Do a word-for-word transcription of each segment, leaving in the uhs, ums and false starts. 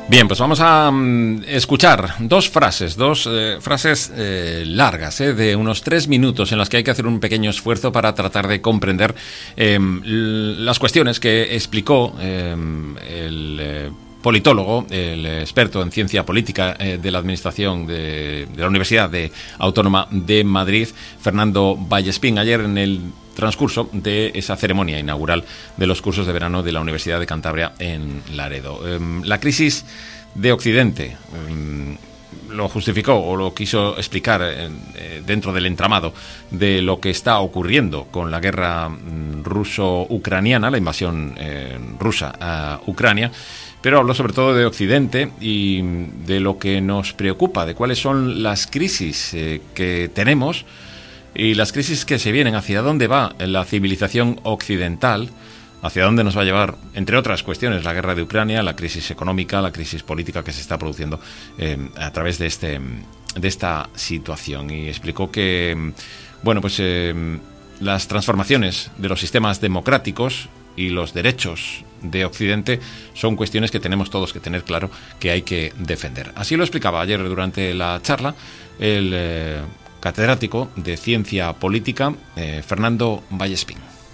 Bien, pues vamos a um, escuchar dos frases, dos eh, frases eh, largas, eh, de unos tres minutos, en las que hay que hacer un pequeño esfuerzo para tratar de comprender eh, las cuestiones que explicó eh, el eh, politólogo, el experto en ciencia política eh, de la Administración de, de la Universidad de Autónoma de Madrid, Fernando Vallespín, ayer en el transcurso de esa ceremonia inaugural de los cursos de verano de la Universidad de Cantabria en Laredo. Eh, la crisis de Occidente eh, lo justificó o lo quiso explicar eh, dentro del entramado de lo que está ocurriendo con la guerra mm, ruso-ucraniana, la invasión eh, rusa a Ucrania, pero habló sobre todo de Occidente y de lo que nos preocupa, de cuáles son las crisis eh, que tenemos y las crisis que se vienen, hacia dónde va la civilización occidental, hacia dónde nos va a llevar, entre otras cuestiones, la guerra de Ucrania, la crisis económica, la crisis política que se está produciendo eh, a través de este de esta situación. Y explicó que, bueno, pues eh, las transformaciones de los sistemas democráticos y los derechos de Occidente son cuestiones que tenemos todos que tener claro que hay que defender. Así lo explicaba ayer durante la charla el eh, catedrático de Ciencia Política, eh, Fernando Vallespín.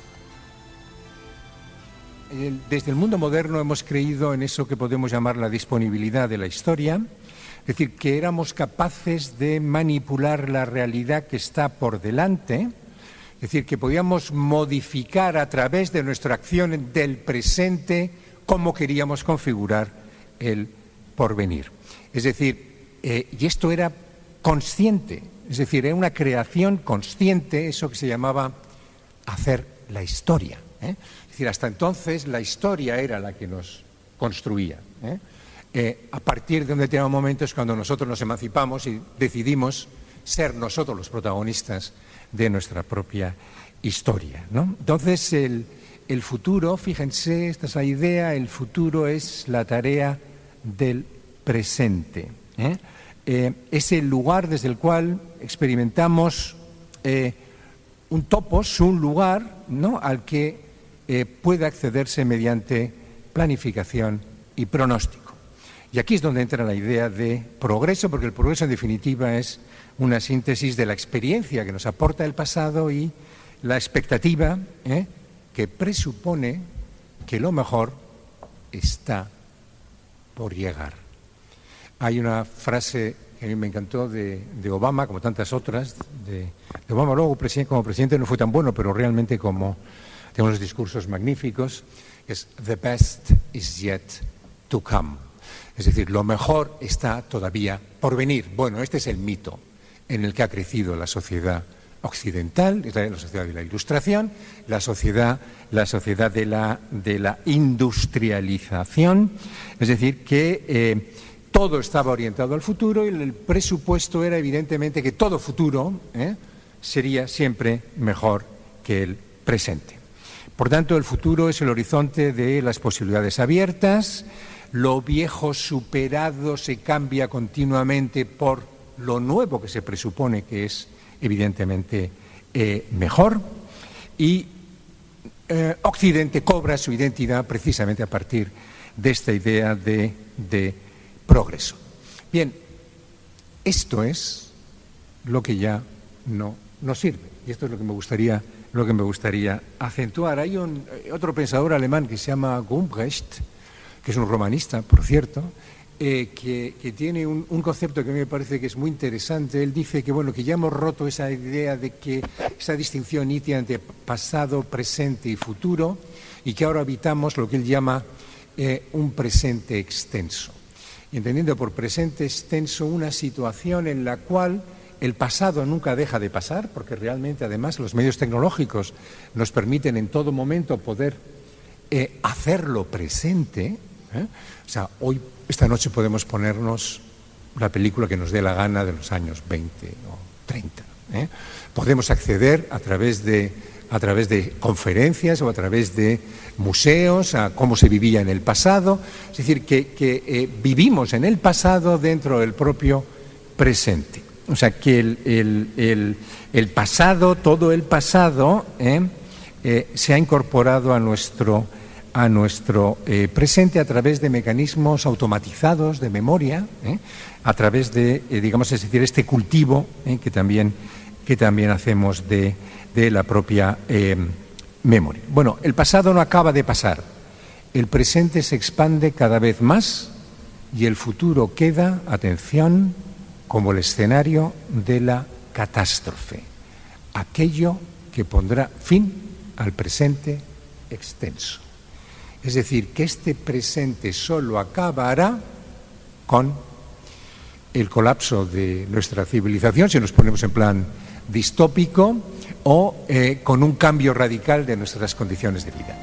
Desde el mundo moderno hemos creído en eso que podemos llamar la disponibilidad de la historia, es decir, que éramos capaces de manipular la realidad que está por delante, es decir, que podíamos modificar a través de nuestra acción del presente cómo queríamos configurar el porvenir. Es decir, eh, y esto era consciente, es decir, era una creación consciente, eso que se llamaba hacer la historia, ¿eh? Es decir, hasta entonces la historia era la que nos construía, ¿eh? Eh, a partir de un determinado momento es cuando nosotros nos emancipamos y decidimos ser nosotros los protagonistas de nuestra propia historia, ¿no? Entonces, el, el futuro, fíjense, esta es la idea, el futuro es la tarea del presente, ¿eh? Eh, es el lugar desde el cual experimentamos eh, un topos, un lugar, ¿no?, al que eh, puede accederse mediante planificación y pronóstico. Y aquí es donde entra la idea de progreso, porque el progreso en definitiva es una síntesis de la experiencia que nos aporta el pasado y la expectativa ¿eh? que presupone que lo mejor está por llegar. Hay una frase que a mí me encantó de, de Obama, como tantas otras, de, de Obama. Luego como presidente no fue tan bueno, pero realmente como tiene unos discursos magníficos, es "The best is yet to come". Es decir, lo mejor está todavía por venir. Bueno, este es el mito en el que ha crecido la sociedad occidental, la sociedad de la Ilustración, la sociedad, la sociedad de la, de la industrialización, es decir, que eh, todo estaba orientado al futuro y el presupuesto era evidentemente que todo futuro eh, sería siempre mejor que el presente. Por tanto, el futuro es el horizonte de las posibilidades abiertas, lo viejo superado se cambia continuamente por lo nuevo que se presupone que es evidentemente eh, mejor y eh, Occidente cobra su identidad precisamente a partir de esta idea de, de progreso. Bien, esto es lo que ya no nos sirve y esto es lo que me gustaría, lo que me gustaría acentuar. Hay un, otro pensador alemán que se llama Gumbrecht, que es un romanista, por cierto, eh, que, que tiene un, un concepto que a mí me parece que es muy interesante. Él dice que, bueno, que ya hemos roto esa idea de que esa distinción nítida entre pasado, presente y futuro y que ahora habitamos lo que él llama eh, un presente extenso. Y entendiendo por presente extenso una situación en la cual el pasado nunca deja de pasar, porque realmente además los medios tecnológicos nos permiten en todo momento poder eh, hacerlo presente. ¿Eh? O sea, hoy, esta noche podemos ponernos la película que nos dé la gana de los años veinte o treinta. ¿eh? Podemos acceder a través de, a través de conferencias o a través de museos a cómo se vivía en el pasado. Es decir, que, que eh, vivimos en el pasado dentro del propio presente. O sea, que el, el, el, el pasado, todo el pasado, ¿eh? Eh, se ha incorporado a nuestro a nuestro eh, presente a través de mecanismos automatizados de memoria, ¿eh? a través de, eh, digamos, es decir, este cultivo ¿eh? que, también, que también hacemos de, de la propia eh, memoria. Bueno, el pasado no acaba de pasar, el presente se expande cada vez más y el futuro queda, atención, como el escenario de la catástrofe, aquello que pondrá fin al presente extenso. Es decir, que este presente solo acabará con el colapso de nuestra civilización, si nos ponemos en plan distópico, o eh, con un cambio radical de nuestras condiciones de vida.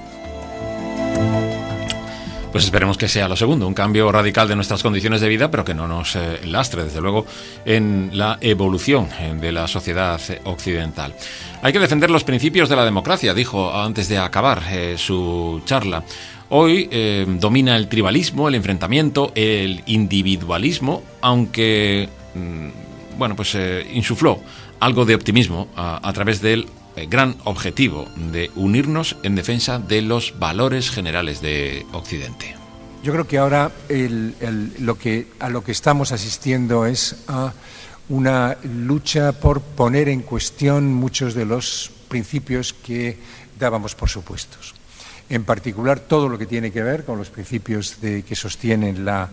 Pues esperemos que sea lo segundo, un cambio radical de nuestras condiciones de vida, pero que no nos eh, lastre, desde luego, en la evolución de la sociedad occidental. Hay que defender los principios de la democracia, dijo antes de acabar eh, su charla. Hoy eh, domina el tribalismo, el enfrentamiento, el individualismo, aunque, mmm, bueno, pues eh, insufló algo de optimismo a, a través del eh, gran objetivo de unirnos en defensa de los valores generales de Occidente. Yo creo que ahora el, el, lo que, a lo que estamos asistiendo es a una lucha por poner en cuestión muchos de los principios que dábamos por supuestos. En particular, todo lo que tiene que ver con los principios de, que sostienen la,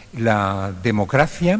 la democracia.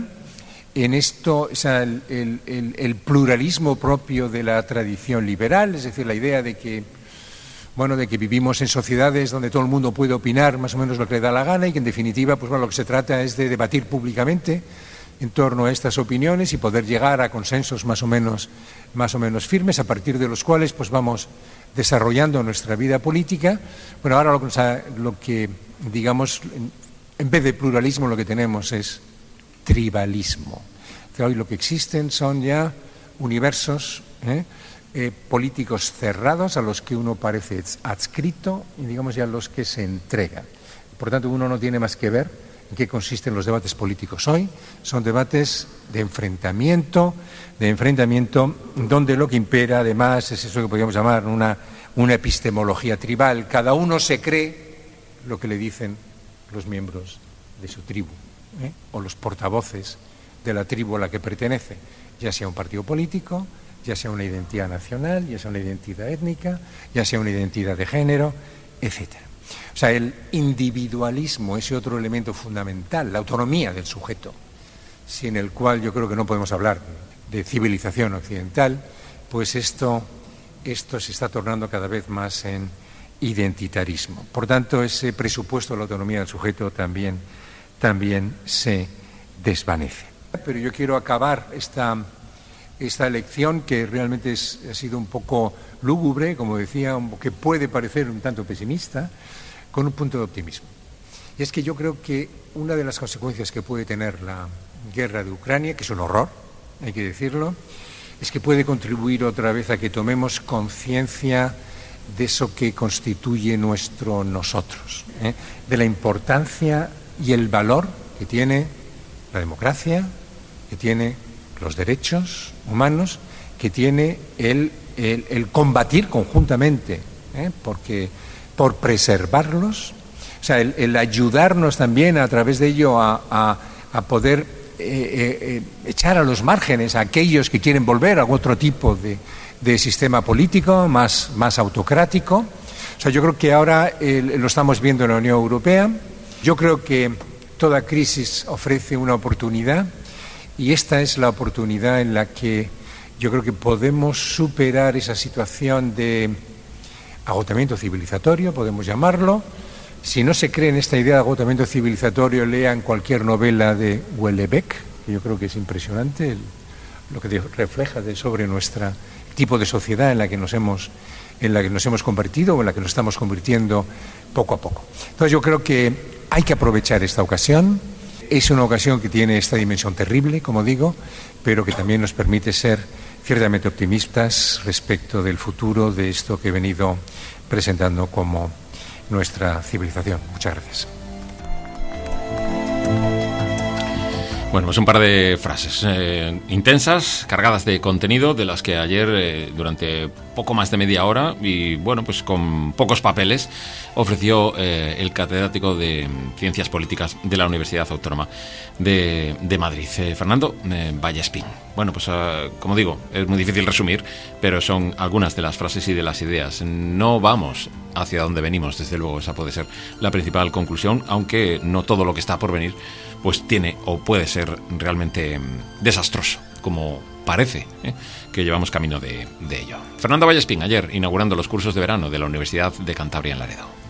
En esto, o sea, el, el, el pluralismo propio de la tradición liberal, es decir, la idea de que, bueno, de que vivimos en sociedades donde todo el mundo puede opinar más o menos lo que le da la gana y que, en definitiva, pues bueno, lo que se trata es de debatir públicamente en torno a estas opiniones y poder llegar a consensos más o menos, más o menos firmes, a partir de los cuales pues vamos desarrollando nuestra vida política. Bueno, ahora lo, o sea, lo que, digamos, en vez de pluralismo lo que tenemos es tribalismo. O sea, hoy lo que existen son ya universos ¿eh? Eh, políticos cerrados a los que uno parece adscrito y, digamos, ya a los que se entregan. Por tanto, uno no tiene más que ver en qué consisten los debates políticos hoy. Son debates de enfrentamiento, de enfrentamiento donde lo que impera, además, es eso que podríamos llamar una, una epistemología tribal. Cada uno se cree lo que le dicen los miembros de su tribu, ¿eh? o los portavoces de la tribu a la que pertenece, ya sea un partido político, ya sea una identidad nacional, ya sea una identidad étnica, ya sea una identidad de género, etcétera. O sea, el individualismo, ese otro elemento fundamental, la autonomía del sujeto, sin el cual yo creo que no podemos hablar de civilización occidental, pues esto, esto se está tornando cada vez más en identitarismo. Por tanto, ese presupuesto de la autonomía del sujeto también, también se desvanece. Pero yo quiero acabar esta, esta lección, que realmente es, ha sido un poco lúgubre, como decía, que puede parecer un tanto pesimista, con un punto de optimismo. Y es que yo creo que una de las consecuencias que puede tener la guerra de Ucrania, que es un horror, hay que decirlo, es que puede contribuir otra vez a que tomemos conciencia de eso que constituye nuestro nosotros, ¿eh? de la importancia y el valor que tiene la democracia, que tiene los derechos humanos, que tiene el, el, el combatir conjuntamente, ¿eh? porque por preservarlos, o sea, el, el ayudarnos también a través de ello a, a, a poder eh, eh, echar a los márgenes a aquellos que quieren volver a otro tipo de, de sistema político más, más autocrático. O sea, yo creo que ahora eh, lo estamos viendo en la Unión Europea. Yo creo que toda crisis ofrece una oportunidad y esta es la oportunidad en la que yo creo que podemos superar esa situación de agotamiento civilizatorio, podemos llamarlo. Si no se cree en esta idea de agotamiento civilizatorio, lean cualquier novela de Houellebecq, que yo creo que es impresionante el, lo que refleja de, sobre nuestro tipo de sociedad en la que nos hemos en la que nos hemos convertido o en la que nos estamos convirtiendo poco a poco. Entonces yo creo que hay que aprovechar esta ocasión. Es una ocasión que tiene esta dimensión terrible, como digo, pero que también nos permite ser ciertamente optimistas respecto del futuro de esto que he venido presentando como nuestra civilización. Muchas gracias. Bueno, pues un par de frases eh, intensas, cargadas de contenido, de las que ayer, eh, durante poco más de media hora, y bueno, pues con pocos papeles, ofreció eh, el catedrático de Ciencias Políticas de la Universidad Autónoma de, de Madrid, eh, Fernando eh, Vallespín. Bueno, pues uh, como digo, es muy difícil resumir, pero son algunas de las frases y de las ideas. No vamos hacia donde venimos, desde luego, esa puede ser la principal conclusión, aunque no todo lo que está por venir pues tiene o puede ser realmente desastroso, como parece ¿eh? que llevamos camino de, de ello. Fernando Vallespín, ayer inaugurando los cursos de verano de la Universidad de Cantabria en Laredo.